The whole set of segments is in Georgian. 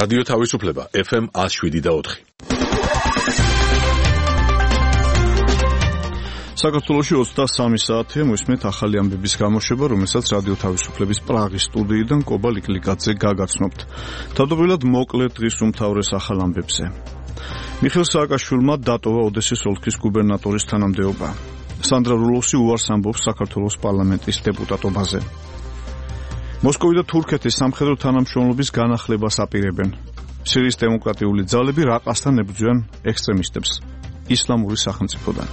რადიო თავისუფლება FM 107.4. საქართველოში 23 საათია მოისმენთ ახალი ამბების გამოშვება, რომელსაც რადიო თავისუფლების პრაღის სტუდიიდან კობა ლიკლიკაძე გაგაცნობთ. თავდაპირველად მოკლე დღის უმთავრეს ახალ ამბებზე. მიხეილ სააკაშვილმა დატოვა ოდესის ოლქის გუბერნატორის თანამდებობა. სანდრა რულოვსი უარს ამბობს საქართველოს პარლამენტის დეპუტატობაზე. მოსკოვი და თურქეთის სამხედრო თანამშრომლობის განახლებას აპირებენ. სირიის დემოკრატიული ძალები რაყასთან ებრძვიან ექსტრემისტებს ისლამური სახელმწიფოდან.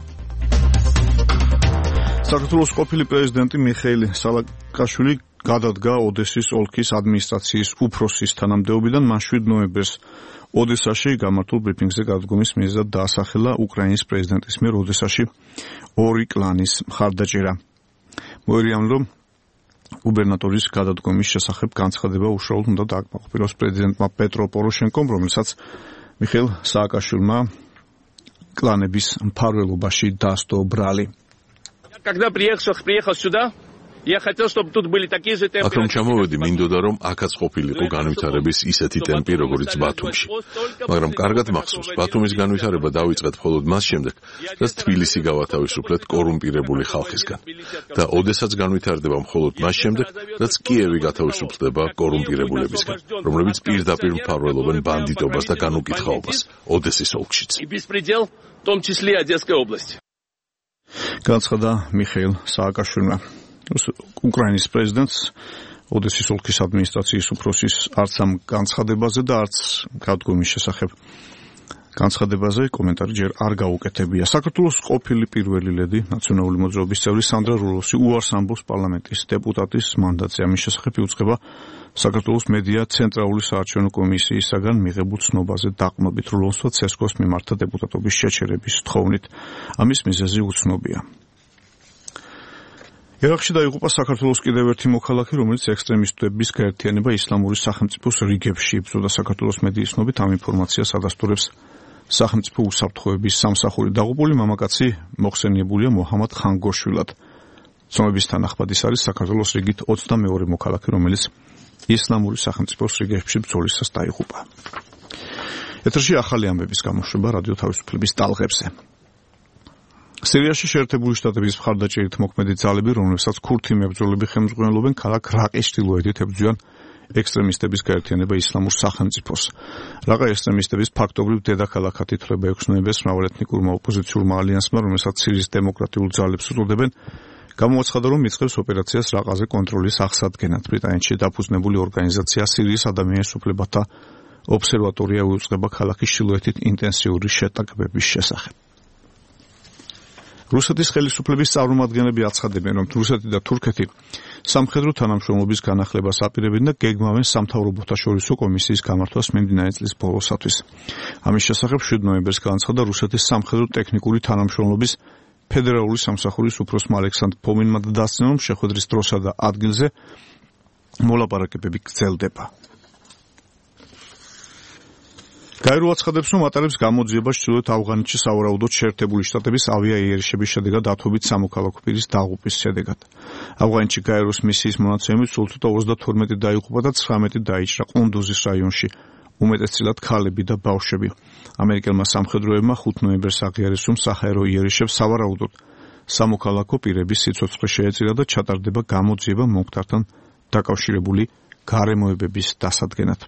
საქართველოს ყოფილი პრეზიდენტი მიხეილ სააკაშვილი გადადგა ოდესის ოლქის ადმინისტრაციის უფროსის თანამდებობიდან. მან 7 ნოემბერს ოდესაში გამართულ ბრიფინგზე გადადგომის მიზეზად დაასახელა უკრაინის პრეზიდენტის მიერ ოდესაში ორი კლანის მხარდაჭერა. მოერიან რომ გუბერნატორის გადადგომის შესახებ განცხადება უშუალოდ უნდა დააკმაყოფილოს პრეზიდენტმა პეტრო პოროშენკომ, რომელსაც მიხეილ სააკაშვილმა კლანების მფარველობაში დასდო ბრალი. Когда приехал сюда, я хотел, чтобы тут были такие же темпы. Აქ რომ ჩამოვედი, მინდოდა რომ აქაც ყოფილიყო განვითარების ისეთი ტემპი, როგორც ბათუმში. მაგრამ კარგად მახსოვს, ბათუმის განვითარება დავიწყეთ მხოლოდ მას შემდეგ, რაც თბილისი გავათავისუფლეთ კორუმპირებული ხალხისგან. და ოდესაც განვითარდება მხოლოდ მას შემდეგ, რაც კიევი გათავისუფლდება კორუმპირებულებისგან, რომლებიც პირდაპირ მფარველობენ ბანდიტობას და განუკითხაობას ოდესის ოლქშიც. В том числе и Одесской области. განცხადა მიხეილ სააკაშვილმა. უკრაინის პრეზიდენტს ოდესის ოლქის ადმინისტრაციის უფროსის არც ამ განცხადებაზე და არც გადადგომის შესახებ განცხადებაზე კომენტარი ჯერ არ გაუკეთებია. საქართველოს ყოფილი პირველი ლედი, ნაციონალური მოძრაობის წევრი სანდრა რულოვსი უარს ამბობს პარლამენტის დეპუტატის მანდატზე. ამის შესახებ იუწყება საქართველოს მედია ცენტრალური საარჩევნო კომისიისაგან მიღებულ ცნობაზე დაყრდნობით. რულოვსმა ცესკოს მიმართა დეპუტატობის შეჩერების თხოვნით. ამის მიზეზი უცნობია. ერაყში დაიღუპა საქართველოს კიდევ ერთი მოქალაქე, რომელიც ექსტრემისტების გაერთიანება ისლამური სახელმწიფოს რიგებში იბრძოდა. საქართველოს მედიის ცნობით ამ ინფორმაციას ადასტურებს სახელმწიფო უსაფრთხოების სამსახური. დაღუპული მამაკაცი მოხსენიებულია მოჰამად ხანგოშვილად. ცნობების თანახმად ის არის საქართველოს რიგით 22 მოქალაქე, რომელიც ისლამური სახელმწიფოს რიგებში ბრძოლისას დაიღუპა. ეთერში ახალი ამბების გამოშვება რადიო თავისუფლების ტალღებზე. სირიაში შეერთებული შტატების მხარდაჭერით მოქმედი ძალები, რომლებსაც ქურთი მებრძოლები ხელმძღვანელობენ, ქალაქ რაყის ჩრდილოეთით ებრძვიან ექსტრემისტების გაერთიანება ისლამურ სახელმწიფოს. რაყა ექსტრემისტების ფაქტობრივ დედაქალაქად ითვლება 6 ნოემბერს მრავალეთნიკურმა ოპოზიციურმა ალიანსმა, რომელსაც სირიის დემოკრატიულ ძალებს უწოდებენ, გამოაცხადა, რომ იწყებს ოპერაციას რაყაზე კონტროლის აღსადგენად. ბრიტანეთში დაფუძნებული ორგანიზაცია სირიის ადამიანის უფლებათა ობსერვატორია უწყება ქალაქის ჩრდილოეთით ინტენსიური შეტაკებების შესახებ. რუსეთის ხელისუფლების წარმომადგენლები აცხადებენ, რომ რუსეთი და თურქეთი სამხედრო თანამშრომლობის განახლებას აპირებენ და გეგმავენ სამთავრობოთა შორისო კომისიის გამართვას მიმდინარე წლის ბოლოსათვის. ამის შესახებ 7 ნოემბერს განაცხადა რუსეთის სამხედრო ტექნიკური თანამშრომლობის ფედერალური სამსახურის უფროსმა ალექსანდრ ფომინმა და დასცნა, რომ შეხვედრის დროსა და ადგილზე მოლაპარაკებები გრძელდება. გაირო აცხადებს, რომ ატარებს გამოძიებას ჩრდილოეთ ავღანეთში სავარაუდოდ შეერთებული შტატების ავიაიერიშების შედეგად ათობით სამოქალაქო პირის დაღუპვის შედეგად. ავღანეთში გაიროს მისიის მონაცემებით სულ ცოტა 32 დაიღუპა და 19 დაიჭრა ყუნდუზის რაიონში, უმეტესწილად ქალები და ბავშვები. ამერიკელმა სამხედროებმა 5 ნოემბერს აღიარეს, რომ საჰაერო იერიშებს სავარაუდოდ სამოქალაქო პირების სიცოცხლე შეეწირა და ჩატარდება გამოძიება მომხდართან დაკავშირებული გარემოებების დასადგენად.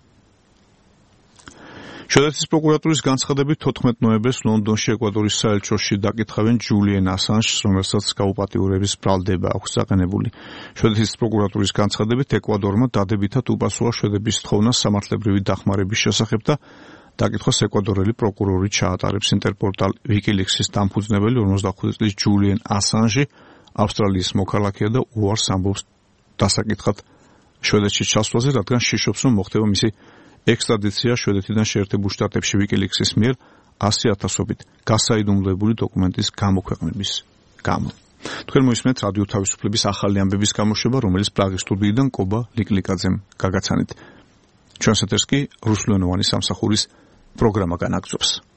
შვედეთის პროკურატურის განცხადებით 14 ნოემბერს ლონდონში ეკვადორის საელჩოში დაკითხავენ ჯულიენ ასანჟს, რომელსაც გაუპატიურების ბრალდება აქვს დაყენებული. შვედეთის პროკურატურის განცხადებით ეკვადორმა დადებითად უპასუხა შვედების თხოვნას სამართლებრივი დახმარების შესახებ და დაკითხვას ეკვადორელი პროკურორი ჩაატარებს. ინტერპორტალ ვიკილიქსის დამფუძნებელი 55 წლის ჯულიენ ასანჟი ავსტრალიის მოქალაქეა და უარს ამბობს დასაკითხად შვედეთში ჩასვლაზე, რადგან შიშობს, რომ მოხდება მისი ექსტრადიცია შვედეთიდან შეერთებულ შტატებში ვიკილიქსის მიერ 100,000-ობით გასაიდუმლოებული დოკუმენტის გამოქვეყნების გამო. თქვენ მოისმენთ რადიო თავისუფლების ახალი ამბების გამოშვება, რომელიც პრაღის სტუდიიდან კობა ლიკლიკაძემ გაგაცანით. ჩვენს ეთერს კი რუსულენოვანი სამსახურის პროგრამა განაგრძობს.